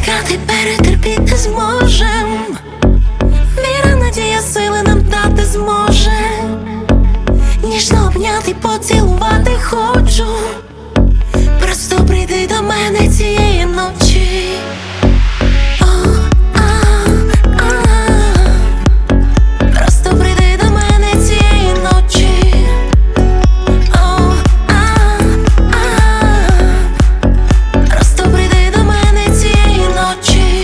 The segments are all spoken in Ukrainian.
чекати, перетерпіти зможем. Віра, надія, сили нам дати зможе. Ніжно обняти, поцілувати хочу. Просто прийди до мене цієї ночі. Просто прийди до мене цієї ночі. Просто прийди до мене цієї ночі.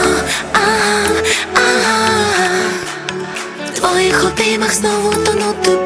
В твоїх обіймах знову тонути.